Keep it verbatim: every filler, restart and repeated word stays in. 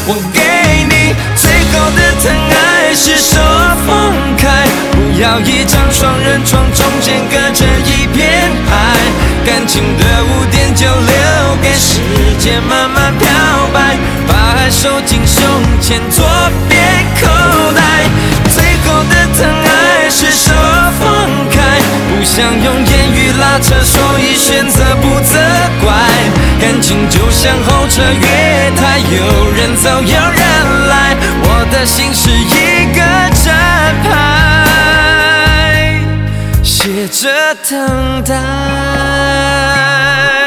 我给你最后的疼爱是手放开，不要一张双人床，中间隔着一片海，感情的污点就留给时间慢慢漂白，把爱收进胸前左边口袋，最后的疼爱是手放开，不想用言语拉扯，所以选择不责怪，感情就像候车月台，有人走有人来，我的心是一个站牌，写着等待。